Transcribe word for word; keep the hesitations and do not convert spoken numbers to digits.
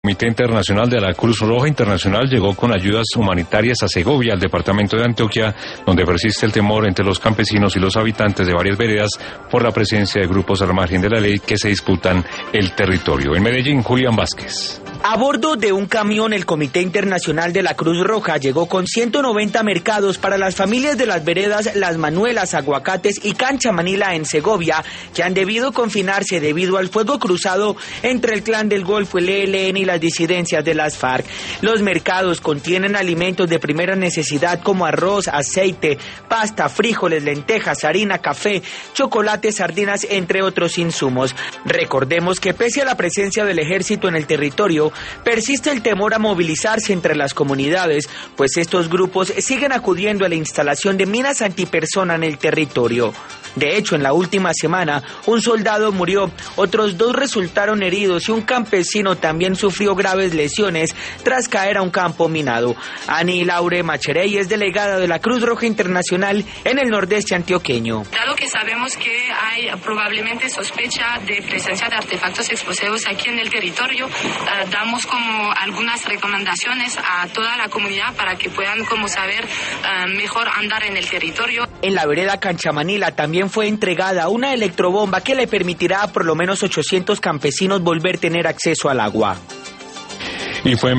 El Comité Internacional de la Cruz Roja Internacional llegó con ayudas humanitarias a Segovia, al departamento de Antioquia, donde persiste el temor entre los campesinos y los habitantes de varias veredas por la presencia de grupos al margen de la ley que se disputan el territorio. En Medellín, Julián Vázquez. A bordo de un camión, el Comité Internacional de la Cruz Roja llegó con ciento noventa mercados para las familias de las veredas Las Manuelas, Aguacates y Cancha Manila en Segovia, que han debido confinarse debido al fuego cruzado entre el Clan del Golfo, el E L N y las disidencias de las FARC. Los mercados contienen alimentos de primera necesidad como arroz, aceite, pasta, frijoles, lentejas, harina, café, chocolate, sardinas, entre otros insumos. Recordemos que pese a la presencia del ejército en el territorio, persiste el temor a movilizarse entre las comunidades, pues estos grupos siguen acudiendo a la instalación de minas antipersona en el territorio. De hecho, en la última semana, un soldado murió, otros dos resultaron heridos y un campesino también sufrió graves lesiones tras caer a un campo minado. Ani Laure Macherey es delegada de la Cruz Roja Internacional en el nordeste antioqueño. Dado que sabemos que hay probablemente sospecha de presencia de artefactos explosivos aquí en el territorio, uh, damos como algunas recomendaciones a toda la comunidad para que puedan como saber uh, mejor andar en el territorio. En la vereda Cancha Manila también fue entregada una electrobomba que le permitirá a por lo menos ochocientos campesinos volver a tener acceso al agua. Y fue